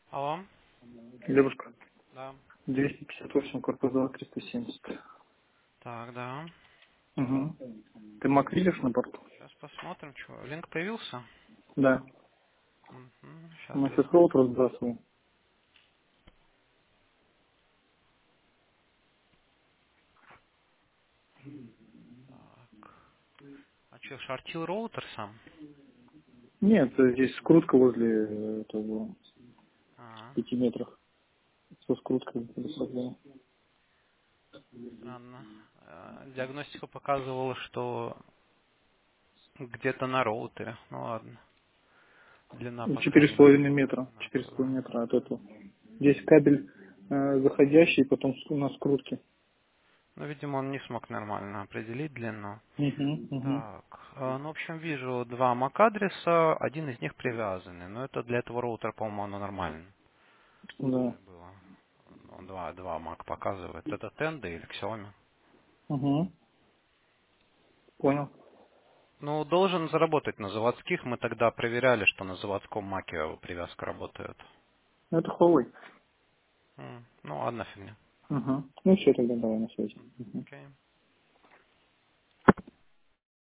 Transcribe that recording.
Алло? Девушка, Да. 258, корпус 2, 370. Так, да. Угу. Ты Мак видишь на борту? Сейчас посмотрим, что. Линк появился? Да. Сейчас Мы сейчас гляну. роутер сбрасываем. Так. А что, шортил роутер сам? Нет, здесь скрутка возле этого, А, 5 метрах. Со скруткой предусмотрена. странно. Диагностика показывала, что где-то на роутере. Ну ладно. Длина, по Четыре с крайней мере, половиной будет метра. Четыре с одинаковая. половиной метра от этого. Здесь кабель заходящий, потом на скрутке. Ну, видимо, он не смог нормально определить длину. Угу, угу. Так, ну, в общем, вижу два MAC-адреса, один из них привязанный. Но это для этого роутера, по-моему, оно нормально. Да. Уже было. Ну, два Mac показывает. Это Tenda или Xiaomi? Угу. Понял. Ну, должен заработать на заводских. Мы тогда проверяли, что на заводском маке привязка работает. Ну, это Huawei. Ну, одна фигня. Угу. Ну, все, тогда давай на связи. Угу. Окей.